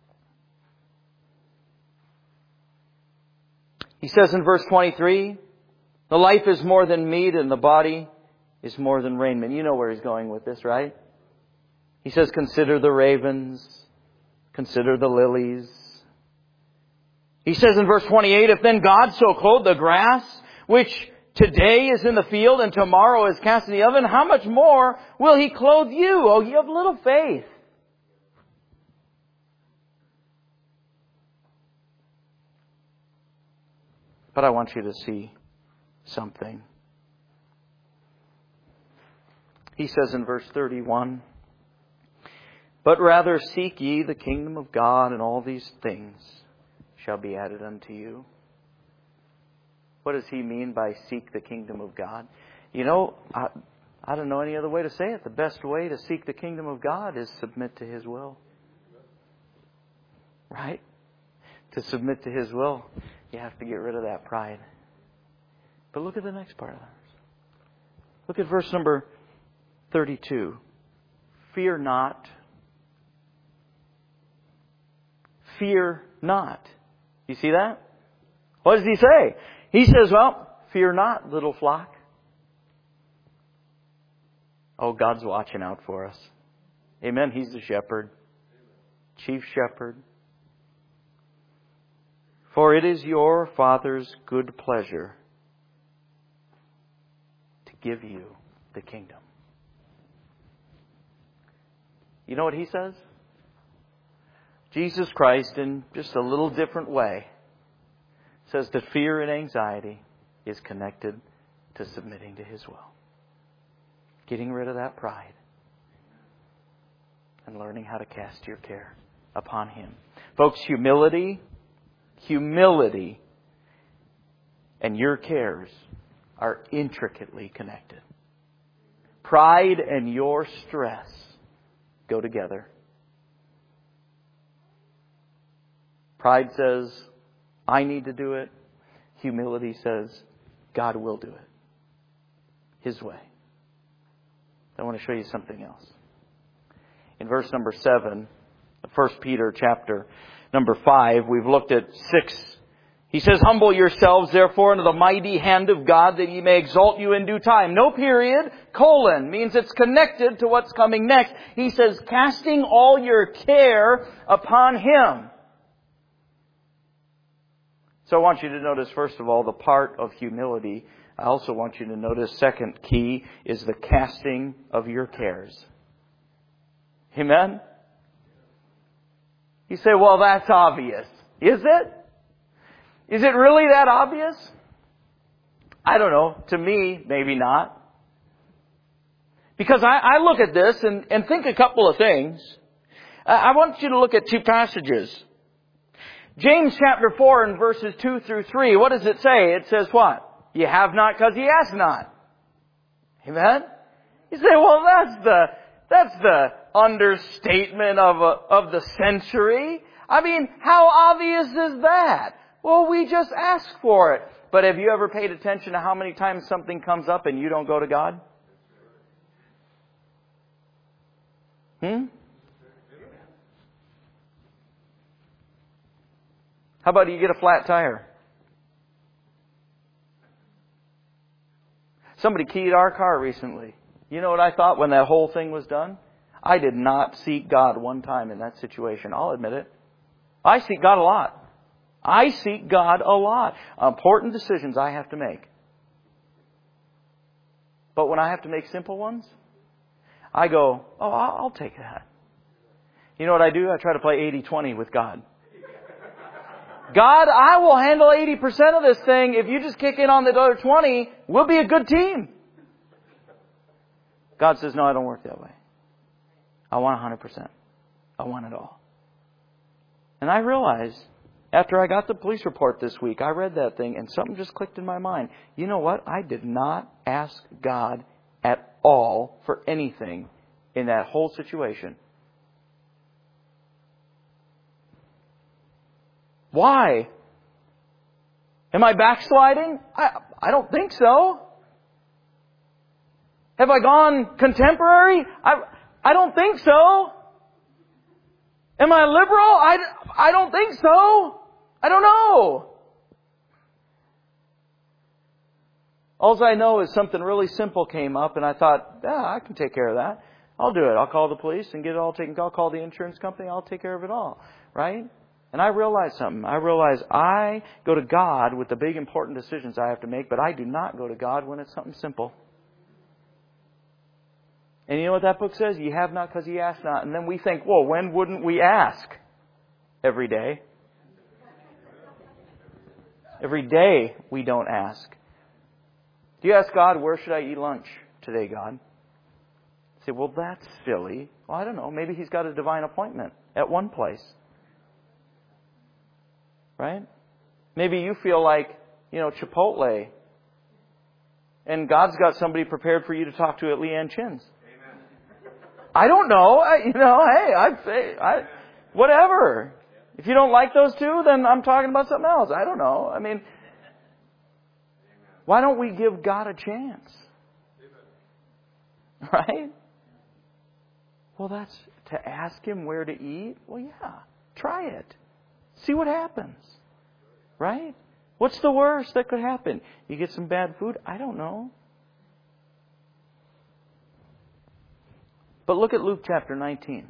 He says in verse 23, "The life is more than meat, and the body is more than raiment." You know where he's going with this, right? He says, "Consider the ravens, consider the lilies." He says in verse 28, "If then God so clothe the grass, which today is in the field and tomorrow is cast in the oven, how much more will He clothe you, O ye of little faith?" But I want you to see something. He says in verse 31, "But rather seek ye the kingdom of God, and all these things shall be added unto you." What does he mean by seek the kingdom of God? You know, I don't know any other way to say it. The best way to seek the kingdom of God is submit to His will. Right? To submit to His will, you have to get rid of that pride. But look at the next part of that. Look at verse number 32. "Fear not. Fear not." You see that? What does he say? He says, "Fear not, little flock." Oh, God's watching out for us. Amen. He's the shepherd. Chief shepherd. "For it is your Father's good pleasure to give you the kingdom." You know what he says? Jesus Christ, in just a little different way, says that fear and anxiety is connected to submitting to His will. Getting rid of that pride and learning how to cast your care upon Him. Folks, humility and your cares are intricately connected. Pride and your stress go together. Pride says, "I need to do it." Humility says, "God will do it His way." I want to show you something else. In verse number 7, 1 Peter chapter number 5, we've looked at 6. He says, "Humble yourselves, therefore, under the mighty hand of God, that He may exalt you in due time." No period, colon, means it's connected to what's coming next. He says, "Casting all your care upon Him." So I want you to notice, first of all, the part of humility. I also want you to notice, second key, is the casting of your cares. Amen? You say, "Well, that's obvious." Is it? Is it really that obvious? I don't know. To me, maybe not. Because I look at this and think a couple of things. I want you to look at two passages. James chapter 4 and verses 2 through 3. What does it say? It says what? "You have not because you ask not." Amen? You say, "Well, That's the understatement of the century. I mean, how obvious is that? Well, we just ask for it. But have you ever paid attention to how many times something comes up and you don't go to God? How about you get a flat tire? Somebody keyed our car recently. You know what I thought when that whole thing was done? I did not seek God one time in that situation. I'll admit it. I seek God a lot. I seek God a lot. Important decisions I have to make. But when I have to make simple ones, I go, oh, I'll take that. You know what I do? I try to play 80-20 with God. God, I will handle 80% of this thing. If you just kick in on the other 20, we'll be a good team. God says, no, I don't work that way. I want 100%. I want it all. And I realized, after I got the police report this week, I read that thing and something just clicked in my mind. You know what? I did not ask God at all for anything in that whole situation. Why? Am I backsliding? I don't think so. Have I gone contemporary? I don't think so. Am I liberal? I don't think so. I don't know. All I know is something really simple came up and I thought, I can take care of that. I'll do it. I'll call the police and get it all taken care of. I'll call the insurance company. I'll take care of it all. Right? And I realized something. I realized I go to God with the big important decisions I have to make, but I do not go to God when it's something simple. And you know what that book says? You have not because you ask not. And then we think, well, when wouldn't we ask? Every day. Every day we don't ask. Do you ask God, where should I eat lunch today, God? You say, well, that's silly. Well, I don't know. Maybe He's got a divine appointment at one place. Right? Maybe you feel like, Chipotle. And God's got somebody prepared for you to talk to at Leanne Chin's. Amen. I don't know. Hey, I'd say, whatever. If you don't like those two, then I'm talking about something else. I don't know. I mean, why don't we give God a chance? Right? Well, that's to ask Him where to eat. Well, yeah. Try it. See what happens. Right? What's the worst that could happen? You get some bad food? I don't know. But look at Luke chapter 19.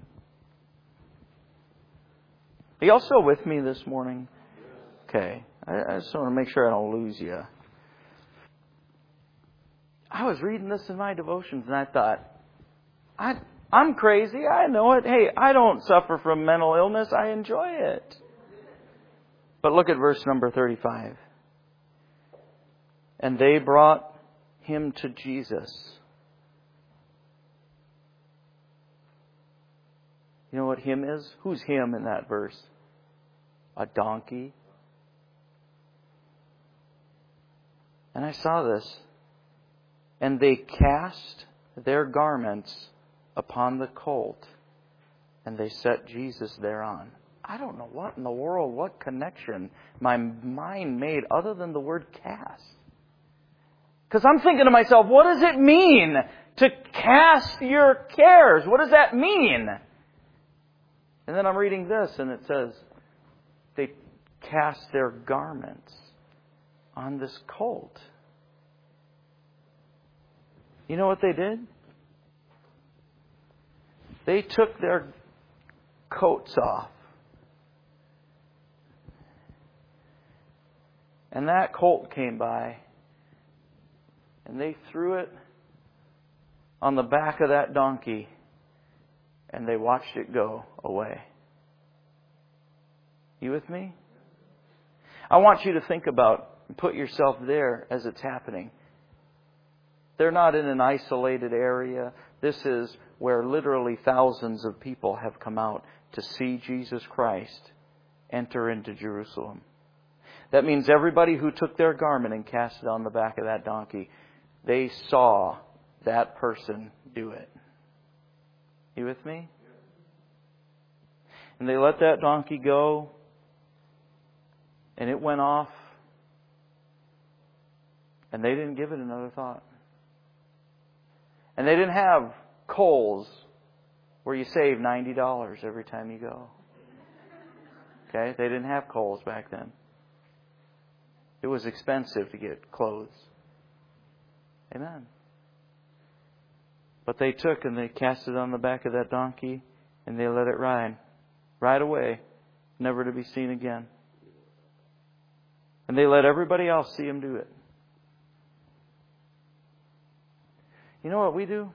Are you all still with me this morning? Okay. I just want to make sure I don't lose you. I was reading this in my devotions and I thought, I'm crazy. I know it. Hey, I don't suffer from mental illness. I enjoy it. But look at verse number 35. And they brought him to Jesus. You know what him is? Who's him in that verse? A donkey. And I saw this. And they cast their garments upon the colt. And they set Jesus thereon. I don't know what in the world, what connection my mind made other than the word cast. Because I'm thinking to myself, what does it mean to cast your cares? What does that mean? And then I'm reading this and it says, they cast their garments on this colt. You know what they did? They took their coats off. And that colt came by, and they threw it on the back of that donkey, and they watched it go away. You with me? I want you to think about, put yourself there as it's happening. They're not in an isolated area. This is where literally thousands of people have come out to see Jesus Christ enter into Jerusalem. That means everybody who took their garment and cast it on the back of that donkey, they saw that person do it. You with me? And they let that donkey go. And it went off. And they didn't give it another thought. And they didn't have Kohl's where you save $90 every time you go. Okay? They didn't have Kohl's back then. It was expensive to get clothes. Amen. But they took and they cast it on the back of that donkey and they let it ride. Right away. Never to be seen again. And they let everybody else see him do it. You know what we do?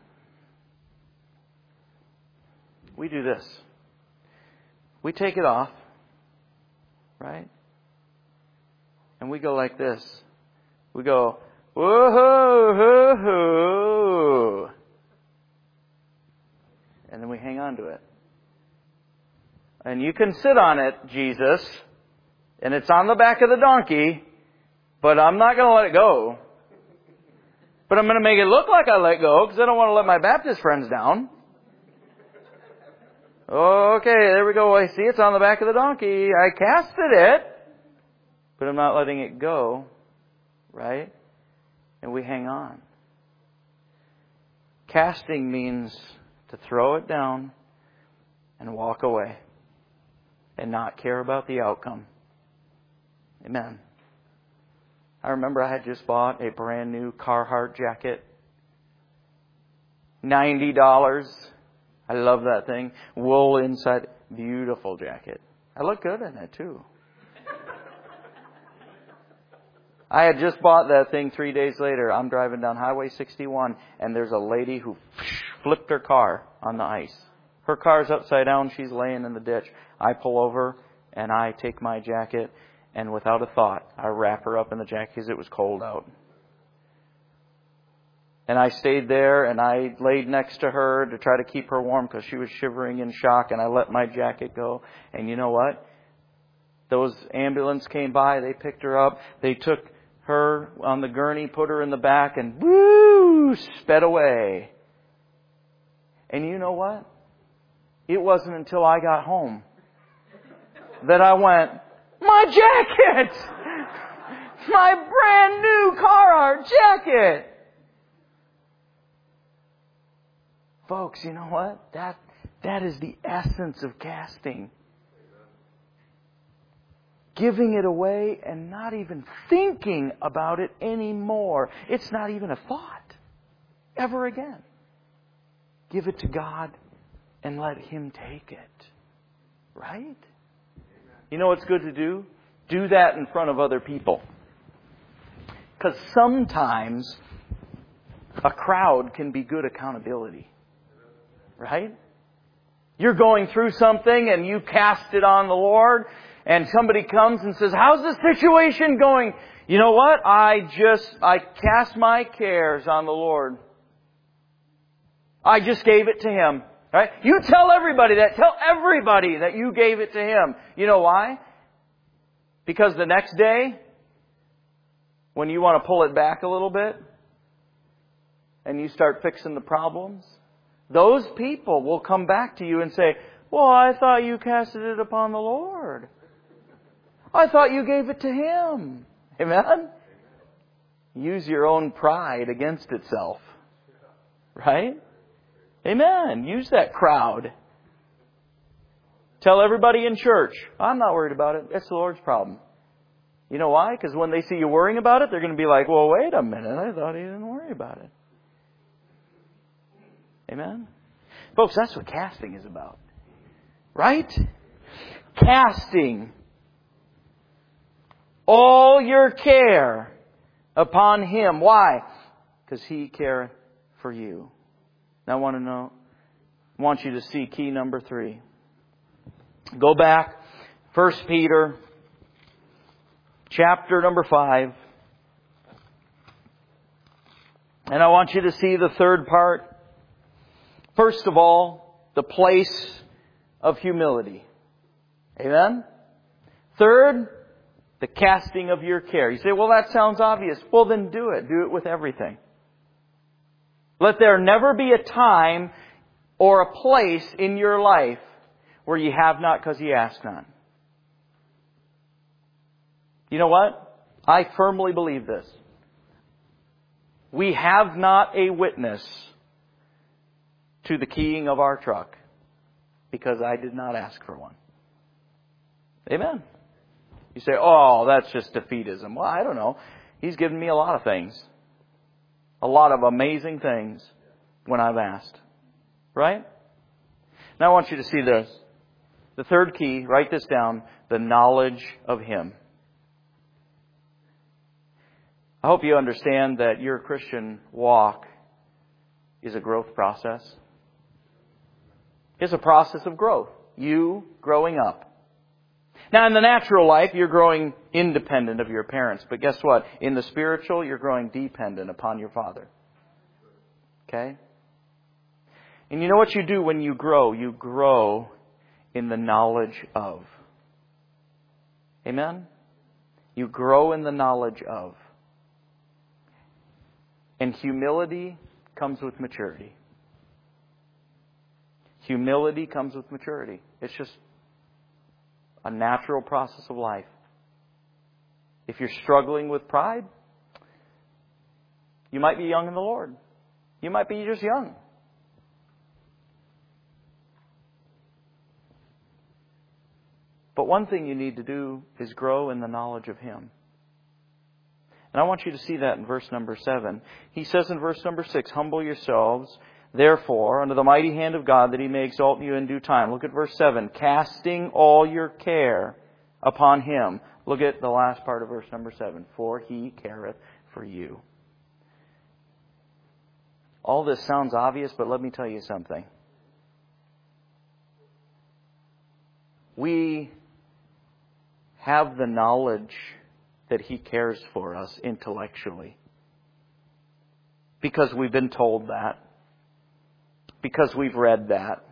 We do this. We take it off. Right? And we go like this. We go, whoa, ho, ho. And then we hang on to it. And you can sit on it, Jesus, and it's on the back of the donkey, but I'm not going to let it go. But I'm going to make it look like I let go because I don't want to let my Baptist friends down. Okay, there we go. I see it's on the back of the donkey. I casted it, but I'm not letting it go. Right? And we hang on. Casting means to throw it down and walk away and not care about the outcome. Amen. I remember I had just bought a brand new Carhartt jacket. $90. I love that thing. Wool inside. Beautiful jacket. I look good in it too. I had just bought that thing 3 days later. I'm driving down Highway 61 and there's a lady who flipped her car on the ice. Her car's upside down. She's laying in the ditch. I pull over and I take my jacket and without a thought, I wrap her up in the jacket because it was cold out. And I stayed there and I laid next to her to try to keep her warm because she was shivering in shock, and I let my jacket go. And you know what? Those ambulance came by, they picked her up, they took her on the gurney, put her in the back, and woo, sped away. And you know what? It wasn't until I got home that I went, my jacket! My brand new Carhartt jacket! Folks, you know what? That is the essence of casting. Giving it away and not even thinking about it anymore. It's not even a thought. Ever again. Give it to God and let Him take it. Right? You know what's good to do? Do that in front of other people. Because sometimes a crowd can be good accountability. Right? You're going through something and you cast it on the Lord, and somebody comes and says, how's the situation going? You know what? I cast my cares on the Lord. I just gave it to Him. Right? You tell everybody that. Tell everybody that you gave it to Him. You know why? Because the next day, when you want to pull it back a little bit, and you start fixing the problems, those people will come back to you and say, well, I thought you casted it upon the Lord. I thought you gave it to Him. Amen? Use your own pride against itself. Right? Amen. Use that crowd. Tell everybody in church, I'm not worried about it. It's the Lord's problem. You know why? Because when they see you worrying about it, they're going to be like, well, wait a minute. I thought He didn't worry about it. Amen? Folks, that's what casting is about. Right? Casting all your care upon Him. Why? Because He careth for you. Now I want you to see key number 3. Go back, 1 Peter, chapter number 5. And I want you to see the third part. First of all, the place of humility. Amen? Third, the casting of your care. You say, well, that sounds obvious. Well, then do it. Do it with everything. Let there never be a time or a place in your life where you have not because you ask not. You know what? I firmly believe this. We have not a witness to the keying of our truck because I did not ask for one. Amen. You say, oh, that's just defeatism. Well, I don't know. He's given me a lot of things. A lot of amazing things when I've asked. Right? Now I want you to see this. The third key, write this down, the knowledge of Him. I hope you understand that your Christian walk is a growth process. It's a process of growth. You growing up. Now, in the natural life, you're growing independent of your parents. But guess what? In the spiritual, you're growing dependent upon your Father. Okay? And you know what you do when you grow? You grow in the knowledge of. Amen? You grow in the knowledge of. And humility comes with maturity. Humility comes with maturity. It's just a natural process of life. If you're struggling with pride, you might be young in the Lord. You might be just young. But one thing you need to do is grow in the knowledge of Him. And I want you to see that in verse number 7. He says in verse number 6, humble yourselves, therefore, under the mighty hand of God, that He may exalt you in due time. Look at verse 7. Casting all your care upon Him. Look at the last part of verse number 7. For He careth for you. All this sounds obvious, but let me tell you something. We have the knowledge that He cares for us intellectually. Because we've been told that. Because we've read that.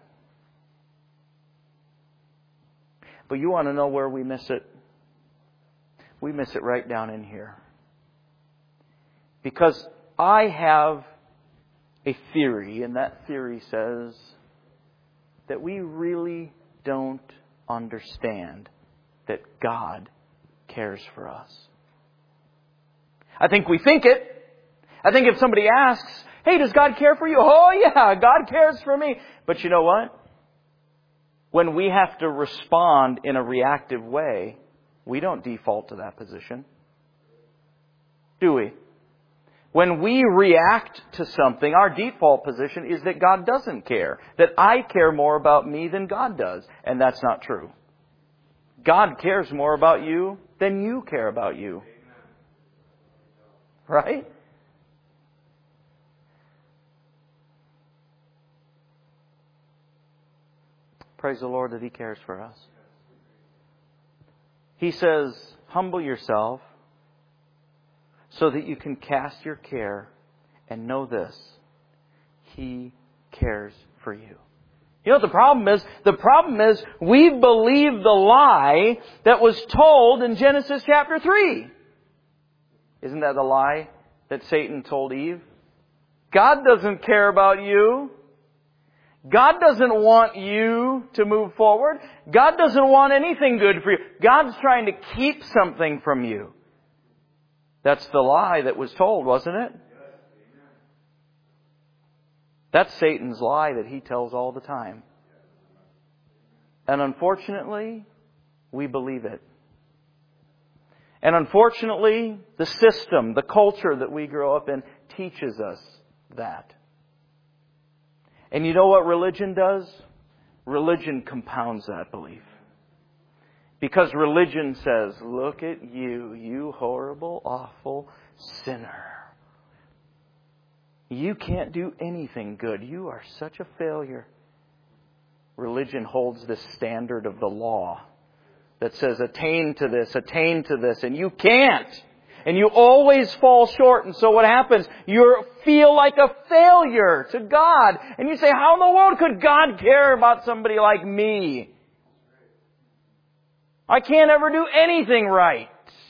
But you want to know where we miss it? We miss it right down in here. Because I have a theory, and that theory says that we really don't understand that God cares for us. I think we think it. I think if somebody asks, hey, does God care for you? Oh yeah, God cares for me. But you know what? When we have to respond in a reactive way, we don't default to that position. Do we? When we react to something, our default position is that God doesn't care. That I care more about me than God does. And that's not true. God cares more about you than you care about you. Right? Praise the Lord that He cares for us. He says, humble yourself so that you can cast your care and know this. He cares for you. You know what the problem is? The problem is we believe the lie that was told in Genesis chapter 3. Isn't that the lie that Satan told Eve? God doesn't care about you. God doesn't want you to move forward. God doesn't want anything good for you. God's trying to keep something from you. That's the lie that was told, wasn't it? That's Satan's lie that he tells all the time. And unfortunately, we believe it. And unfortunately, the system, the culture that we grow up in teaches us that. And you know what religion does? Religion compounds that belief. Because religion says, look at you, you horrible, awful sinner. You can't do anything good. You are such a failure. Religion holds this standard of the law that says attain to this, and you can't. And you always fall short. And so what happens? You feel like a failure to God. And you say, how in the world could God care about somebody like me? I can't ever do anything right.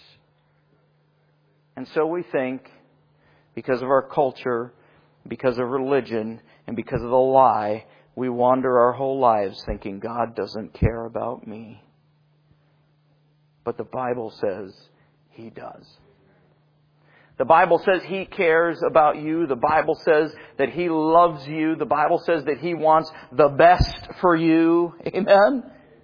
And so we think, because of our culture, because of religion, and because of the lie, we wander our whole lives thinking God doesn't care about me. But the Bible says He does. The Bible says He cares about you. The Bible says that He loves you. The Bible says that He wants the best for you. Amen?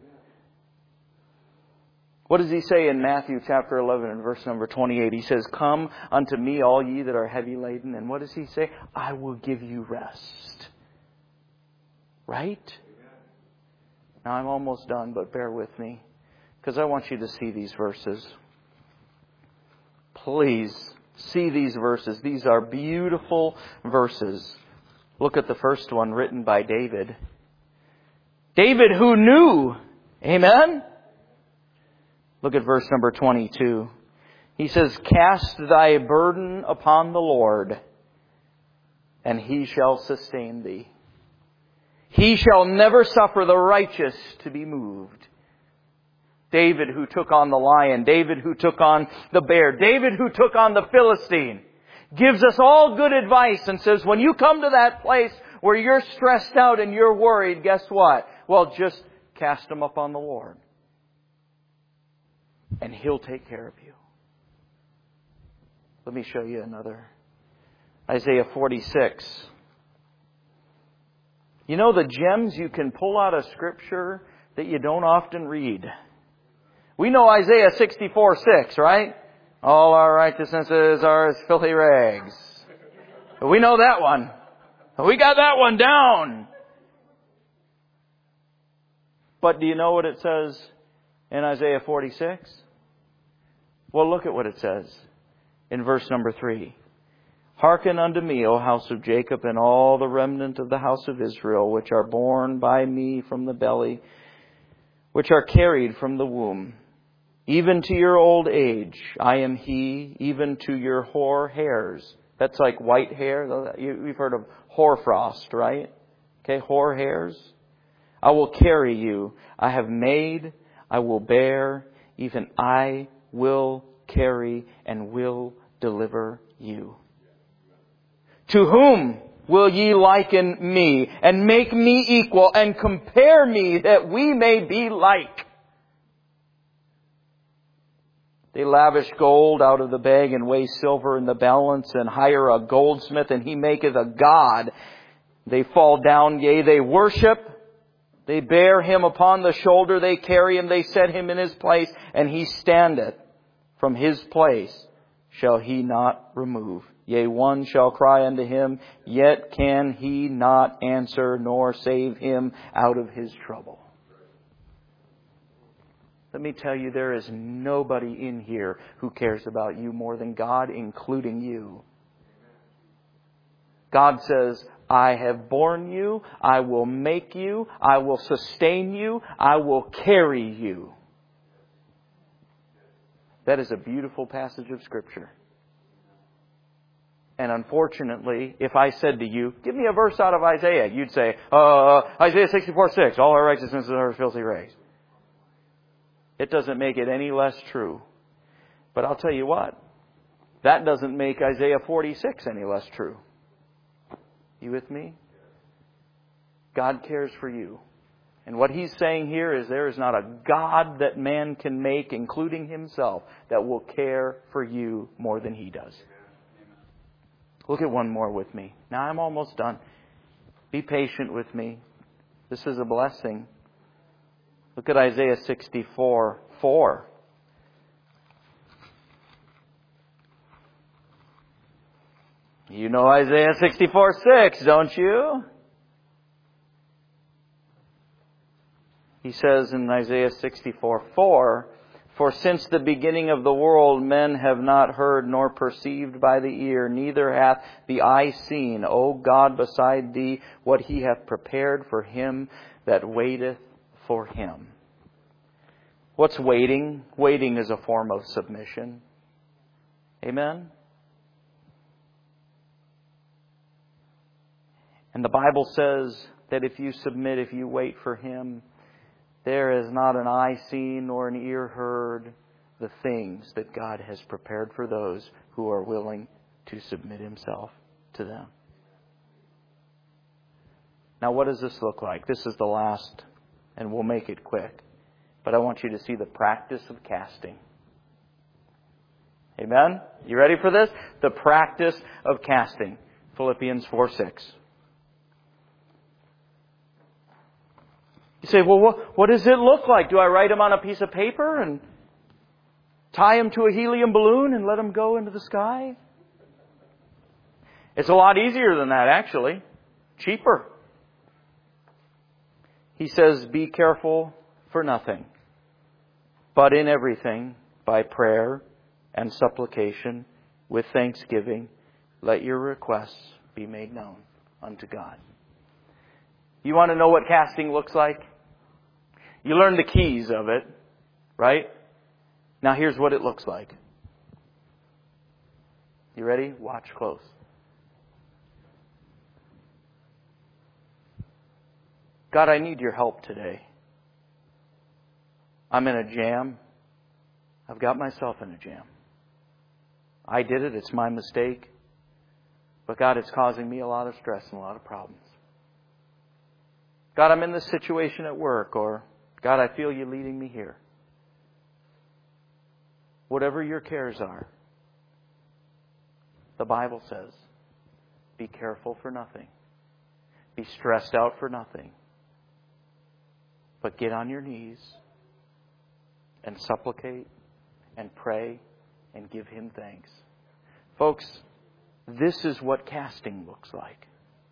What does He say in Matthew chapter 11 and verse number 28? He says, "Come unto me, all ye that are heavy laden." And what does He say? "I will give you rest." Right? Now I'm almost done, but bear with me, because I want you to see these verses. Please see these verses. These are beautiful verses. Look at the first one, written by David. David who knew. Amen? Look at verse number 22. He says, "Cast thy burden upon the Lord, and He shall sustain thee. He shall never suffer the righteous to be moved." David who took on the lion, David who took on the bear, David who took on the Philistine, gives us all good advice and says, when you come to that place where you're stressed out and you're worried, guess what? Well, just cast them upon the Lord, and He'll take care of you. Let me show you another. Isaiah 46. You know the gems you can pull out of Scripture that you don't often read? We know Isaiah 64:6, right? All our righteousnesses are as filthy rags. We know that one. We got that one down. But do you know what it says in Isaiah 46? Well, look at what it says in verse number 3. "Hearken unto me, O house of Jacob, and all the remnant of the house of Israel, which are born by me from the belly, which are carried from the womb. Even to your old age, I am He, even to your hoar hairs." That's like white hair. You've heard of hoarfrost, right? Okay, hoar hairs. "I will carry you. I have made, I will bear, even I will carry and will deliver you. To whom will ye liken me, and make me equal, and compare me, that we may be like? They lavish gold out of the bag, and weigh silver in the balance, and hire a goldsmith, and he maketh a god. They fall down, yea, they worship. They bear him upon the shoulder, they carry him, they set him in his place, and he standeth. From his place shall he not remove. Yea, one shall cry unto him, yet can he not answer, nor save him out of his trouble." Let me tell you, there is nobody in here who cares about you more than God, including you. God says, "I have borne you, I will make you, I will sustain you, I will carry you." That is a beautiful passage of Scripture. And unfortunately, if I said to you, "Give me a verse out of Isaiah," you'd say, Isaiah 64:6, "All our righteousnesses are as filthy rags." It doesn't make it any less true. But I'll tell you what, that doesn't make Isaiah 46 any less true. You with me? God cares for you. And what He's saying here is there is not a God that man can make, including Himself, that will care for you more than He does. Look at one more with me. Now I'm almost done. Be patient with me. This is a blessing. Look at Isaiah 64:4. You know Isaiah 64:6, don't you? He says in Isaiah 64:4, "For since the beginning of the world men have not heard, nor perceived by the ear, neither hath the eye seen, O God, beside thee, what He hath prepared for him that waiteth for Him." What's waiting? Waiting is a form of submission. Amen? And the Bible says that if you submit, if you wait for Him, there is not an eye seen nor an ear heard the things that God has prepared for those who are willing to submit Himself to them. Now what does this look like? This is the last, and we'll make it quick. But I want you to see the practice of casting. Amen? You ready for this? The practice of casting. Philippians 4:6. You say, well, what does it look like? Do I write them on a piece of paper and tie them to a helium balloon and let them go into the sky? It's a lot easier than that, actually. Cheaper. He says, be careful for nothing, but in everything, by prayer and supplication, with thanksgiving, let your requests be made known unto God. You want to know what casting looks like? You learn the keys of it, right? Now here's what it looks like. You ready? Watch close. God, I need your help today. I'm in a jam. I've got myself in a jam. I did it. It's my mistake. But God, it's causing me a lot of stress and a lot of problems. God, I'm in this situation at work, or God, I feel you leading me here. Whatever your cares are, the Bible says, be careful for nothing. Be stressed out for nothing. But get on your knees and supplicate and pray and give Him thanks. Folks, this is what casting looks like.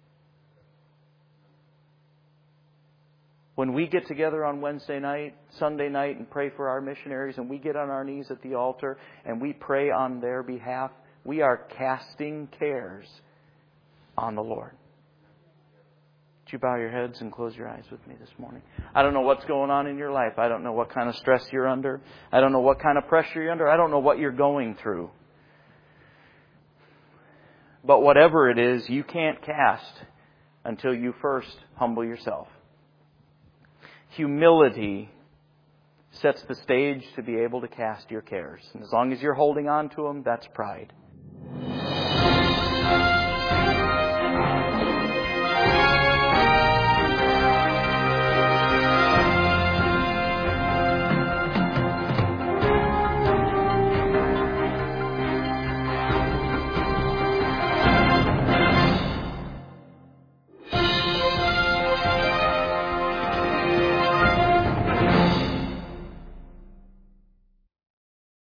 When we get together on Wednesday night, Sunday night, and pray for our missionaries, and we get on our knees at the altar and we pray on their behalf, we are casting cares on the Lord. Would you bow your heads and close your eyes with me this morning? I don't know what's going on in your life. I don't know what kind of stress you're under. I don't know what kind of pressure you're under. I don't know what you're going through. But whatever it is, you can't cast until you first humble yourself. Humility sets the stage to be able to cast your cares. And as long as you're holding on to them, that's pride.